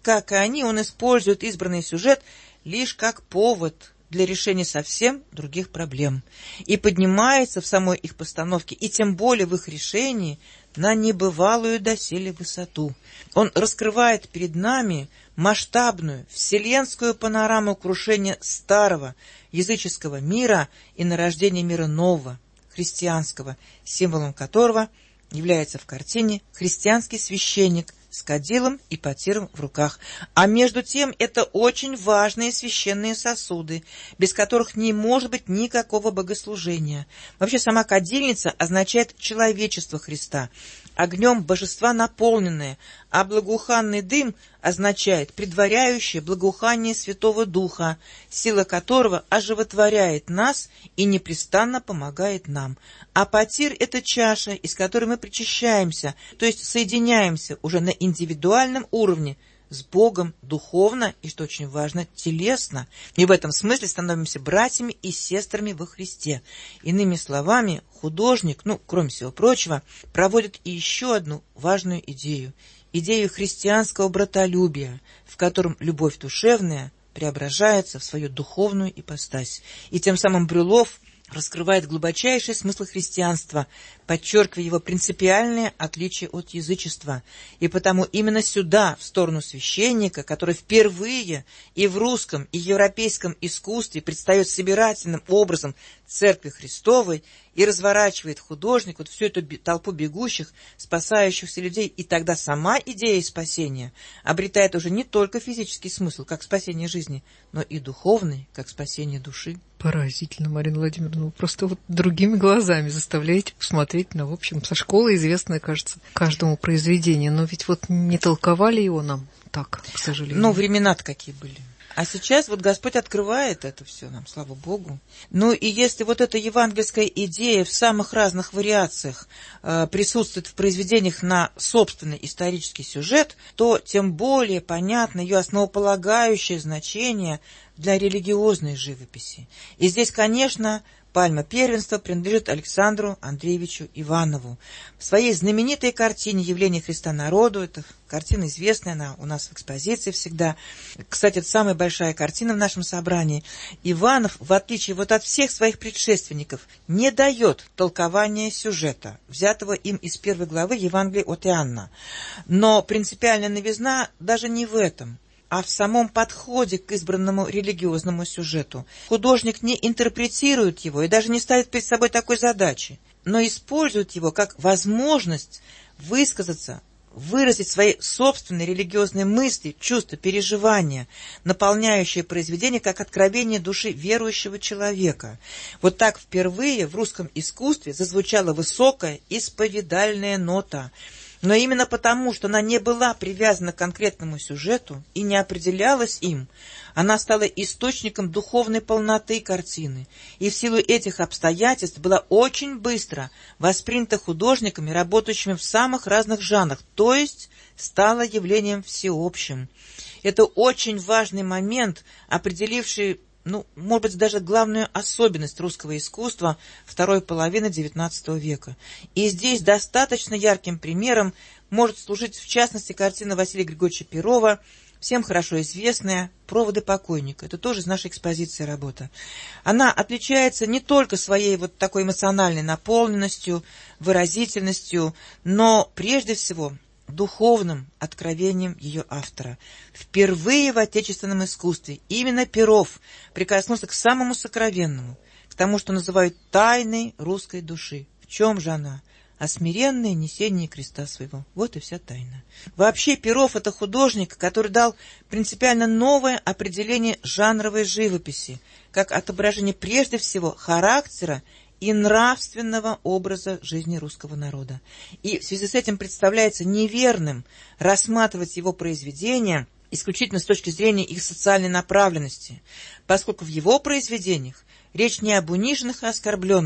как и они, он использует избранный сюжет лишь как повод для решения совсем других проблем и поднимается в самой их постановке, и тем более в их решении, на небывалую доселе высоту. Он раскрывает перед нами масштабную вселенскую панораму крушения старого языческого мира и нарождения мира нового, христианского, символом которого является в картине христианский священник с кадилом и потиром в руках. А между тем это очень важные священные сосуды, без которых не может быть никакого богослужения. Вообще сама кадильница означает человечество Христа, огнем божества наполненное, а благоуханный дым означает предваряющее благоухание Святого Духа, сила которого оживотворяет нас и непрестанно помогает нам. А потир — это чаша, из которой мы причащаемся, то есть соединяемся уже на индивидуальном уровне с Богом духовно и, что очень важно, телесно. И в этом смысле становимся братьями и сестрами во Христе. Иными словами, художник, ну, кроме всего прочего, проводит и еще одну важную идею. Идею христианского братолюбия, в котором любовь душевная преображается в свою духовную ипостась. И тем самым Брюллов раскрывает глубочайший смысл христианства, подчеркивая его принципиальное отличие от язычества. И потому именно сюда, в сторону священника, который впервые и в русском, и европейском искусстве предстает собирательным образом Церкви Христовой и разворачивает художник вот всю эту толпу бегущих, спасающихся людей, и тогда сама идея спасения обретает уже не только физический смысл, как спасение жизни, но и духовный, как спасение души. Поразительно, Марина Владимировна, вы просто вот другими глазами заставляете посмотреть на, в общем, со школы известное, кажется, каждому произведение, но ведь вот не толковали его нам так, к сожалению. Ну, времена-то какие были. А сейчас вот Господь открывает это все нам, слава Богу. Ну и если вот эта евангельская идея в самых разных вариациях э, присутствует в произведениях на собственный исторический сюжет, то тем более понятно ее основополагающее значение для религиозной живописи. И здесь, конечно, пальма первенства принадлежит Александру Андреевичу Иванову. В своей знаменитой картине «Явление Христа народу», это картина известная, она у нас в экспозиции всегда. Кстати, это самая большая картина в нашем собрании. Иванов, в отличие вот от всех своих предшественников, не дает толкования сюжета, взятого им из первой главы Евангелия от Иоанна. Но принципиальная новизна даже не в этом, а в самом подходе к избранному религиозному сюжету. Художник не интерпретирует его и даже не ставит перед собой такой задачи, но использует его как возможность высказаться, выразить свои собственные религиозные мысли, чувства, переживания, наполняющие произведение как откровение души верующего человека. Вот так впервые в русском искусстве зазвучала высокая исповедальная нота. Но именно потому, что она не была привязана к конкретному сюжету и не определялась им, она стала источником духовной полноты картины, и в силу этих обстоятельств была очень быстро воспринята художниками, работающими в самых разных жанрах, то есть стала явлением всеобщим. Это очень важный момент, определивший, ну, может быть, даже главную особенность русского искусства второй половины девятнадцатого века. И здесь достаточно ярким примером может служить, в частности, картина Василия Григорьевича Перова, всем хорошо известная «Проводы покойника». Это тоже из нашей экспозиции работа. Она отличается не только своей вот такой эмоциональной наполненностью, выразительностью, но прежде всего духовным откровением ее автора. Впервые в отечественном искусстве именно Перов прикоснулся к самому сокровенному, к тому, что называют тайной русской души. В чем же она? А смиренное несение креста своего. Вот и вся тайна. Вообще Перов — это художник, который дал принципиально новое определение жанровой живописи, как отображение прежде всего характера и нравственного образа жизни русского народа. И в связи с этим представляется неверным рассматривать его произведения исключительно с точки зрения их социальной направленности, поскольку в его произведениях речь не об униженных и оскорбленных,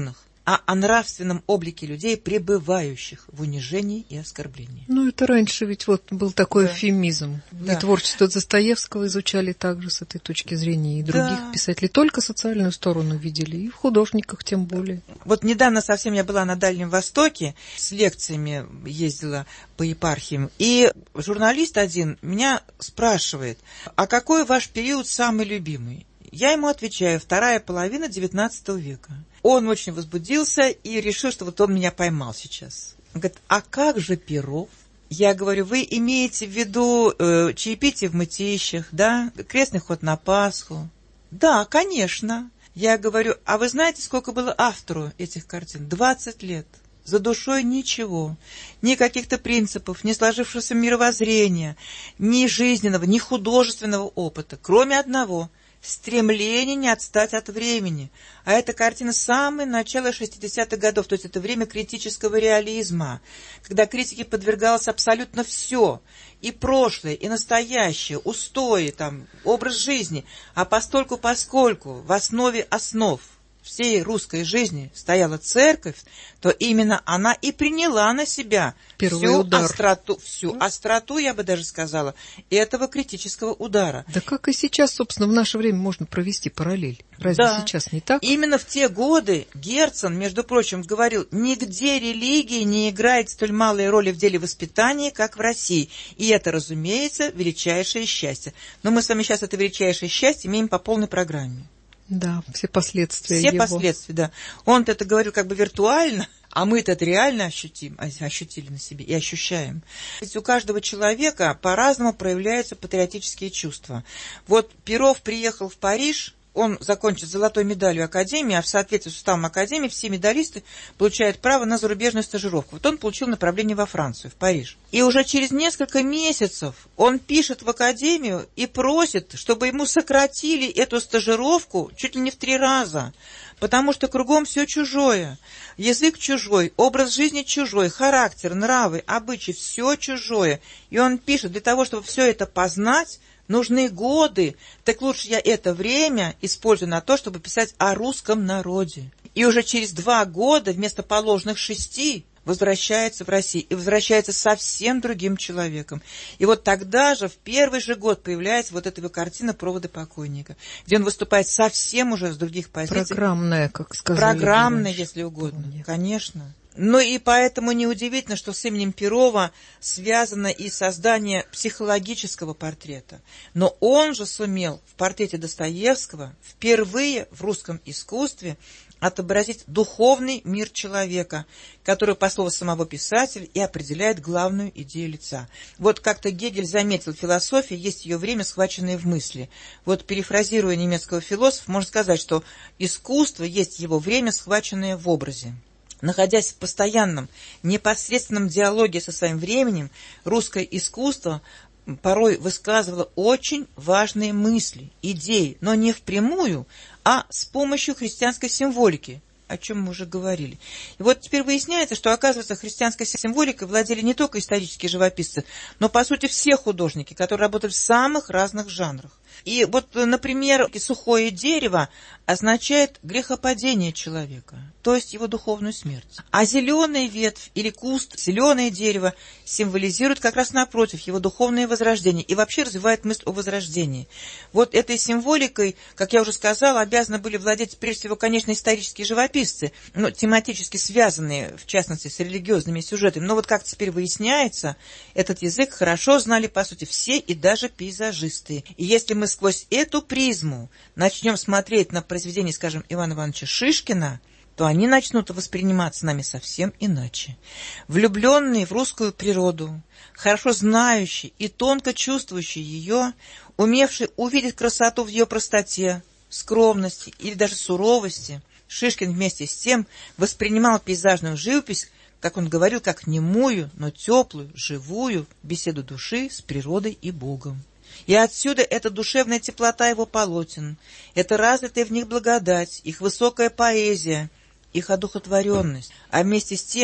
а о нравственном облике людей, пребывающих в унижении и оскорблении. Ну, это раньше ведь вот был такой Да. эвфемизм. Да. И творчество Достоевского изучали также с этой точки зрения, и других Да. писателей только социальную сторону видели, и в художниках тем более. Вот недавно совсем я была на Дальнем Востоке, с лекциями ездила по епархиям, и журналист один меня спрашивает, а какой ваш период самый любимый? Я ему отвечаю, вторая половина девятнадцатого века. Он очень возбудился и решил, что вот он меня поймал сейчас. Он говорит, а как же Перов? Я говорю, вы имеете в виду э, чаепитие в мытищах, да, крестный ход на Пасху? Да, конечно. Я говорю, а вы знаете, сколько было автору этих картин? двадцать лет. За душой ничего, ни каких-то принципов, ни сложившегося мировоззрения, ни жизненного, ни художественного опыта, кроме одного – стремление не отстать от времени. А эта картина с самого начала шестидесятых годов, то есть это время критического реализма, когда критике подвергалось абсолютно все, и прошлое, и настоящее, устои, там, образ жизни, а постольку-поскольку в основе основ всей русской жизни стояла церковь, то именно она и приняла на себя Первый всю удар. остроту, всю остроту, я бы даже сказала, этого критического удара. Да как и сейчас, собственно, в наше время можно провести параллель. Разве Да. сейчас не так? Именно в те годы Герцен, между прочим, говорил, нигде религия не играет столь малой роли в деле воспитания, как в России. И это, разумеется, величайшее счастье. Но мы с вами сейчас это величайшее счастье имеем по полной программе. Да, все последствия Все его. последствия, да. Он-то это говорил как бы виртуально, а мы-то это реально ощутим, ощутили на себе и ощущаем. Ведь у каждого человека по-разному проявляются патриотические чувства. Вот Перов приехал в Париж, он закончит золотой медалью Академии, а в соответствии с уставом Академии все медалисты получают право на зарубежную стажировку. Вот он получил направление во Францию, в Париж. И уже через несколько месяцев он пишет в Академию и просит, чтобы ему сократили эту стажировку чуть ли не в три раза, потому что кругом все чужое. Язык чужой, образ жизни чужой, характер, нравы, обычаи, все чужое. И он пишет, для того, чтобы все это познать, нужны годы, так лучше я это время использую на то, чтобы писать о русском народе. И уже через два года вместо положенных шести возвращается в Россию и возвращается совсем другим человеком. И вот тогда же, в первый же год, появляется вот эта его картина «Проводы покойника», где он выступает совсем уже с других позиций. Программная, как сказали. Программная, раньше. если угодно, Помню. конечно. Ну и поэтому неудивительно, что с именем Перова связано и создание психологического портрета. Но он же сумел в портрете Достоевского впервые в русском искусстве отобразить духовный мир человека, который, по слову самого писателя, и определяет главную идею лица. Вот как-то Гегель заметил, философия есть ее время, схваченное в мысли. Вот перефразируя немецкого философа, можно сказать, что искусство есть его время, схваченное в образе. Находясь в постоянном, непосредственном диалоге со своим временем, русское искусство порой высказывало очень важные мысли, идеи, но не впрямую, а с помощью христианской символики, о чем мы уже говорили. И вот теперь выясняется, что, оказывается, христианской символикой владели не только исторические живописцы, но, по сути, все художники, которые работали в самых разных жанрах. И вот, например, сухое дерево означает грехопадение человека, то есть его духовную смерть. А зеленая ветвь или куст, зеленое дерево символизирует как раз напротив его духовное возрождение и вообще развивает мысль о возрождении. Вот этой символикой, как я уже сказала, обязаны были владеть прежде всего, конечно, исторические живописцы, но тематически связанные, в частности, с религиозными сюжетами. Но вот как теперь выясняется, этот язык хорошо знали, по сути, все и даже пейзажисты. И если мы сквозь эту призму начнем смотреть на произведения, скажем, Ивана Ивановича Шишкина, то они начнут восприниматься нами совсем иначе. Влюбленные в русскую природу, хорошо знающие и тонко чувствующие ее, умевшие увидеть красоту в ее простоте, скромности или даже суровости, Шишкин вместе с тем воспринимал пейзажную живопись, как он говорил, как немую, но теплую, живую беседу души с природой и Богом. И отсюда эта душевная теплота его полотен, эта развитая в них благодать, их высокая поэзия, их одухотворенность, а вместе с тем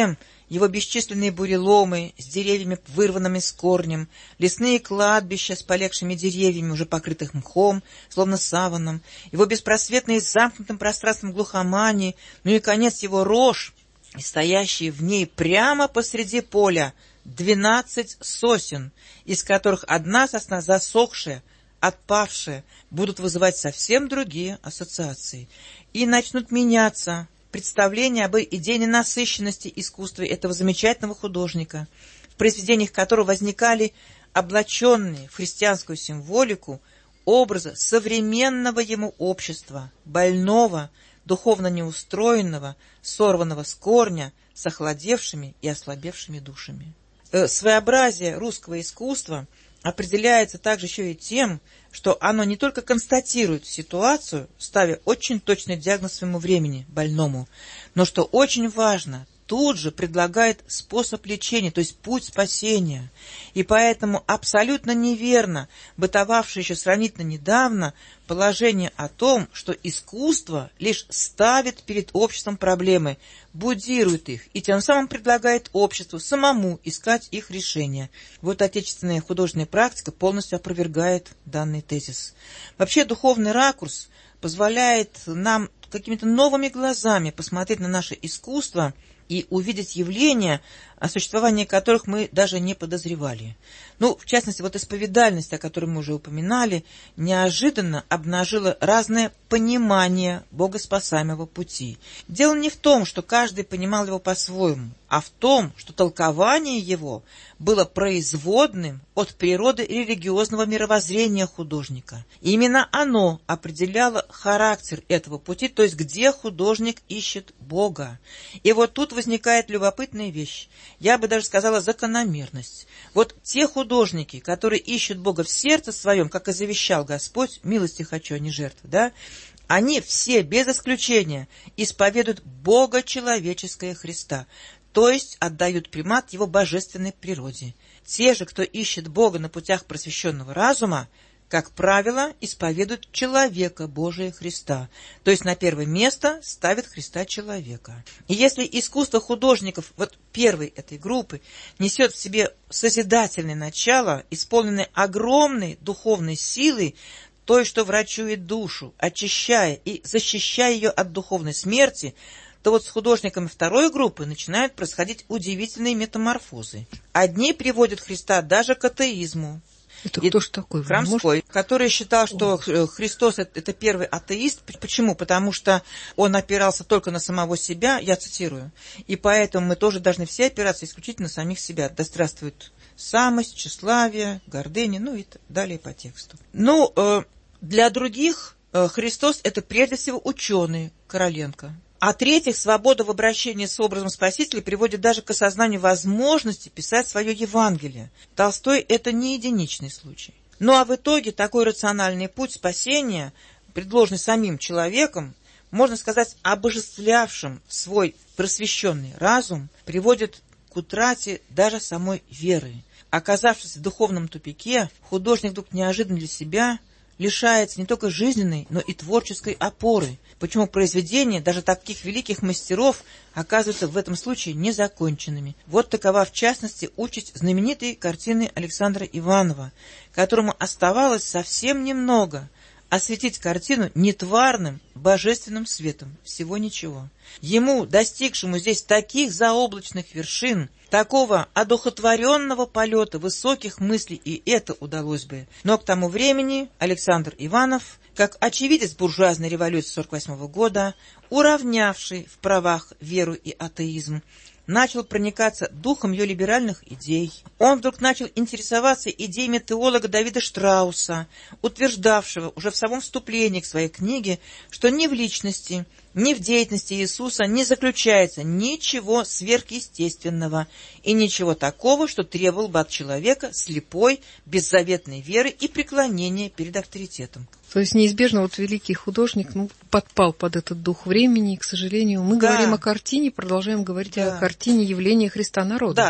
его бесчисленные буреломы с деревьями, вырванными с корнем, лесные кладбища с полегшими деревьями, уже покрытых мхом, словно саваном, его беспросветные замкнутым пространством глухомани, ну и, конец, его рожь, и стоящие в ней прямо посреди поля двенадцать сосен, из которых одна сосна засохшая, отпавшая, будут вызывать совсем другие ассоциации. И начнут меняться представления об идейной насыщенности искусства этого замечательного художника, в произведениях которого возникали облаченные в христианскую символику образы современного ему общества, больного, духовно неустроенного, сорванного с корня, с охладевшими и ослабевшими душами. Своеобразие русского искусства определяется также еще и тем, что оно не только констатирует ситуацию, ставя очень точный диагноз своему времени, больному, но, что очень важно, тут же предлагает способ лечения, то есть путь спасения. И поэтому абсолютно неверно бытовавшее еще сравнительно недавно положение о том, что искусство лишь ставит перед обществом проблемы, будирует их и тем самым предлагает обществу самому искать их решения. Вот отечественная художественная практика полностью опровергает данный тезис. Вообще духовный ракурс позволяет нам какими-то новыми глазами посмотреть на наше искусство и увидеть явления, о существовании которых мы даже не подозревали. Ну, в частности, вот исповедальность, о которой мы уже упоминали, неожиданно обнажила разное понимание богоспасаемого пути. Дело не в том, что каждый понимал его по-своему, а в том, что толкование его было производным от природы религиозного мировоззрения художника. И именно оно определяло характер этого пути, то есть где художник ищет Бога. И вот тут возникает любопытная вещь. Я бы даже сказала закономерность. Вот те художники, которые ищут Бога в сердце своем, как и завещал Господь, милости хочу, а не жертвы, да, они все без исключения исповедуют Бога человеческое Христа, то есть отдают примат его божественной природе. Те же, кто ищет Бога на путях просвещенного разума, как правило, исповедуют человека Божия Христа, то есть на первое место ставят Христа человека. И если искусство художников вот первой этой группы несет в себе созидательное начало, исполненное огромной духовной силой, той, что врачует душу, очищая и защищая ее от духовной смерти, то вот с художниками второй группы начинают происходить удивительные метаморфозы. Одни приводят Христа даже к атеизму. Это кто же такой? Крамской, может... который считал, что О. Христос – это первый атеист. Почему? Потому что он опирался только на самого себя, я цитирую, и поэтому мы тоже должны все опираться исключительно на самих себя. Да здравствует самость, тщеславие, гордыня, ну и далее по тексту. Ну, для других Христос – это прежде всего ученый, Короленко. А третьих, свобода в обращении с образом Спасителя приводит даже к осознанию возможности писать свое Евангелие. Толстой – это не единичный случай. Ну а в итоге такой рациональный путь спасения, предложенный самим человеком, можно сказать, обожествлявшим свой просвещенный разум, приводит к утрате даже самой веры. Оказавшись в духовном тупике, художник вдруг неожиданно для себя лишается не только жизненной, но и творческой опоры, почему произведения даже таких великих мастеров оказываются в этом случае незаконченными. Вот такова, в частности, участь знаменитой картины Александра Иванова, которому оставалось совсем немного осветить картину нетварным божественным светом, всего ничего. Ему, достигшему здесь таких заоблачных вершин, такого одухотворенного полета высоких мыслей, и это удалось бы. Но к тому времени Александр Иванов, как очевидец буржуазной революции сорок восьмого года, уравнявший в правах веру и атеизм, начал проникаться духом ее либеральных идей. Он вдруг начал интересоваться идеями теолога Давида Штрауса, утверждавшего уже в самом вступлении к своей книге, что ни в личности, ни в деятельности Иисуса не заключается ничего сверхъестественного и ничего такого, что требовало бы от человека слепой, беззаветной веры и преклонения перед авторитетом. То есть неизбежно вот великий художник ну, подпал под этот дух времени, и, к сожалению, мы да. говорим о картине, продолжаем говорить да. о картине явления Христа народу. Да, да.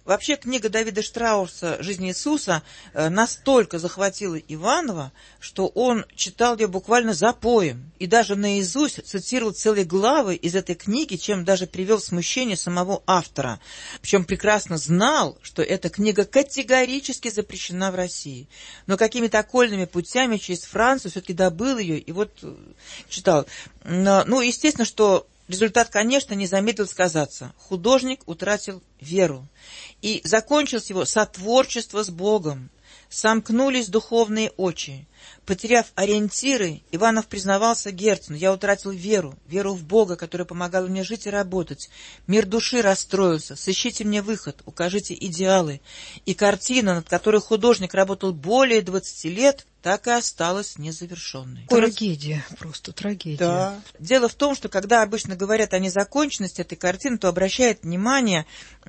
Вообще, книга Давида Штрауса «Жизнь Иисуса» настолько захватила Иванова, что он читал ее буквально запоем и даже наизусть цитировал целые главы из этой книги, чем даже привел в смущение самого автора. Причем прекрасно знал, что эта книга категорически запрещена в России. Но какими-то окольными путями через Францию все-таки добыл ее и вот читал. Ну, естественно, что результат, конечно, не замедлил сказаться. Художник утратил веру. И закончилось его сотворчество с Богом. Сомкнулись духовные очи. Потеряв ориентиры, Иванов признавался Герцену: «Я утратил веру, веру в Бога, который помогал мне жить и работать. Мир души расстроился. Сыщите мне выход, укажите идеалы». И картина, над которой художник работал более двадцати лет, так и осталась незавершенной. Трагедия, просто трагедия. Да. Дело в том, что когда обычно говорят о незаконченности этой картины, то обращают внимание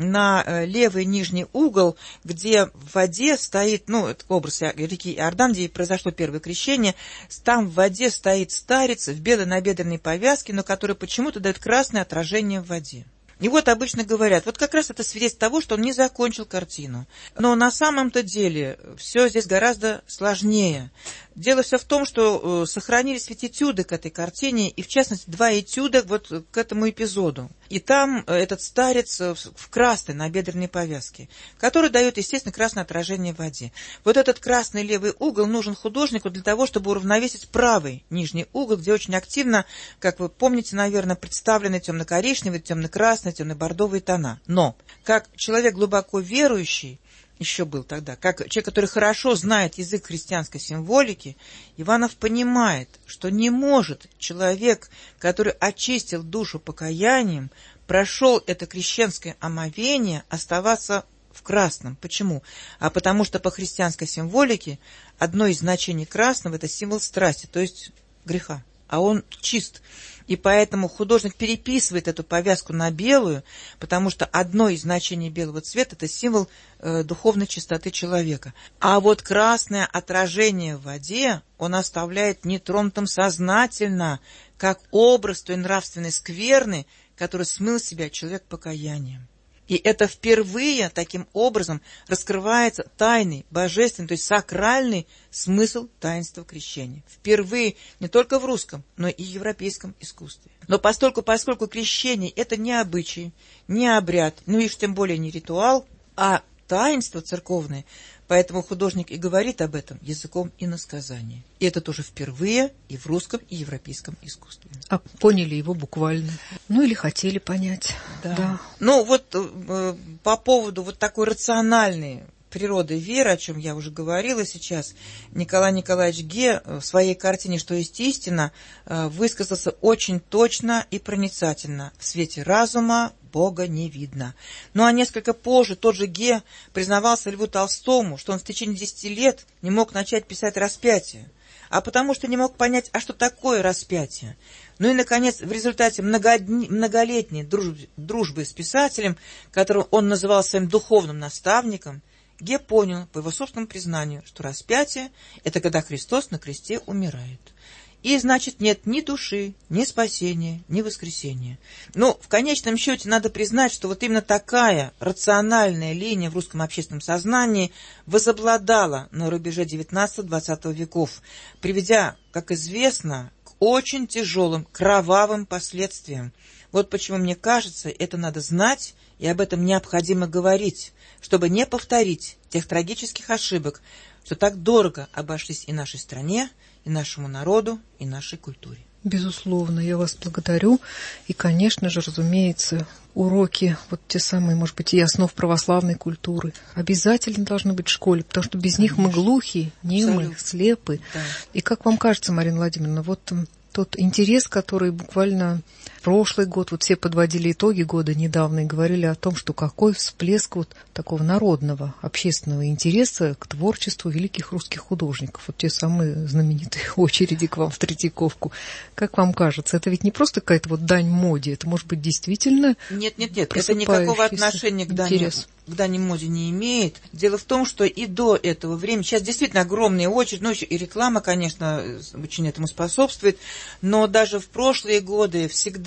на левый нижний угол, где в воде стоит, ну, это образ реки Иордан, где произошло первое крещение, там в воде стоит старец в белой набедренной повязке, но который почему-то дает красное отражение в воде. И вот обычно говорят, вот как раз это свидетельство того, что он не закончил картину. Но на самом-то деле все здесь гораздо сложнее. Дело все в том, что сохранились ведь этюды к этой картине, и в частности два этюда вот к этому эпизоду. И там этот старец в красной набедренной повязке, который дает, естественно, красное отражение в воде. Вот этот красный левый угол нужен художнику для того, чтобы уравновесить правый нижний угол, где очень активно, как вы помните, наверное, представлены темно-коричневые, темно-красные, темно-бордовые тона. Но как человек глубоко верующий, еще был тогда, как человек, который хорошо знает язык христианской символики, Иванов понимает, что не может человек, который очистил душу покаянием, прошел это крещенское омовение, оставаться в красном. Почему? А потому что по христианской символике одно из значений красного – это символ страсти, то есть греха. А он чист. И поэтому художник переписывает эту повязку на белую, потому что одно из значений белого цвета – это символ э, духовной чистоты человека. А вот красное отражение в воде он оставляет нетронутым сознательно, как образ той нравственной скверны, который смыл себя человек покаянием. И это впервые таким образом раскрывается тайный, божественный, то есть сакральный смысл таинства крещения. Впервые не только в русском, но и в европейском искусстве. Но поскольку, поскольку крещение – это не обычай, не обряд, ну и тем более не ритуал, а таинство церковное, поэтому художник и говорит об этом языком иносказания. И это тоже впервые и в русском, и европейском искусстве. А поняли его буквально. Ну или хотели понять. Да. Да. Ну вот э, по поводу вот такой рациональной природы веры, о чем я уже говорила сейчас, Николай Николаевич Ге в своей картине «Что есть истина» высказался очень точно и проницательно. В свете разума Бога не видно. Ну а несколько позже тот же Ге признавался Льву Толстому, что он в течение десяти лет не мог начать писать «Распятие», а потому что не мог понять, а что такое распятие. Ну и, наконец, в результате многодни... многолетней дружбы, дружбы с писателем, которого он называл своим духовным наставником, Ге понял, по его собственному признанию, что распятие – это когда Христос на кресте умирает. И, значит, нет ни души, ни спасения, ни воскресения. Но в конечном счете надо признать, что вот именно такая рациональная линия в русском общественном сознании возобладала на рубеже девятнадцатого-двадцатого веков, приведя, как известно, к очень тяжелым, кровавым последствиям. Вот почему, мне кажется, это надо знать, и об этом необходимо говорить, чтобы не повторить тех трагических ошибок, что так дорого обошлись и нашей стране, и нашему народу, и нашей культуре. Безусловно, я вас благодарю. И, конечно же, разумеется, уроки, вот те самые, может быть, и основ православной культуры, обязательно должны быть в школе, потому что без конечно. Них мы глухи, немы, абсолютно. Слепы. Да. И как вам кажется, Марина Владимировна, вот тот интерес, который буквально прошлый год, вот все подводили итоги года недавно и говорили о том, что какой всплеск вот такого народного, общественного интереса к творчеству великих русских художников. Вот те самые знаменитые очереди к вам в Третьяковку. Как вам кажется, это ведь не просто какая-то вот дань моде, это может быть действительно Нет, нет, нет, это никакого отношения к дани, к дани моде не имеет. Дело в том, что и до этого времени, сейчас действительно огромная очередь, ну еще и реклама, конечно, очень этому способствует, но даже в прошлые годы всегда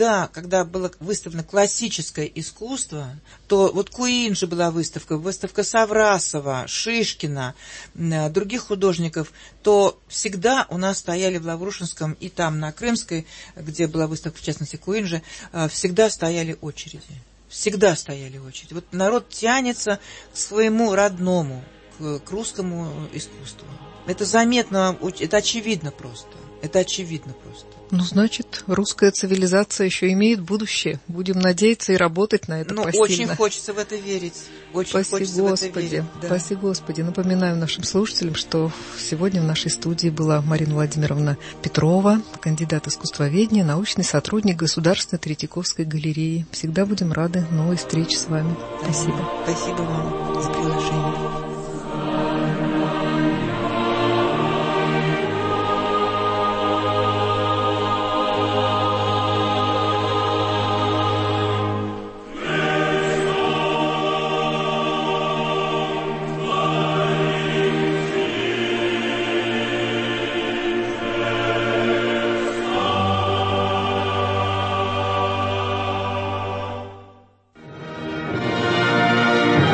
всегда, когда было выставлено классическое искусство, то вот Куинджи была выставка, выставка Саврасова, Шишкина, других художников, то всегда у нас стояли в Лаврушинском и там на Крымской, где была выставка, в частности, Куинджи, всегда стояли очереди. Всегда стояли очереди. Вот народ тянется к своему родному, к, к русскому искусству. Это заметно, это очевидно просто. Это очевидно просто. Ну, значит, русская цивилизация еще имеет будущее. Будем надеяться и работать на это ну, посильно. Очень хочется в это верить. Очень Спаси хочется Господи. в это верить. Да. Спаси Господи. Напоминаю нашим слушателям, что сегодня в нашей студии была Марина Владимировна Петрова, кандидат искусствоведения, научный сотрудник Государственной Третьяковской галереи. Всегда будем рады новой встрече с вами. Спасибо. Спасибо вам за приглашение.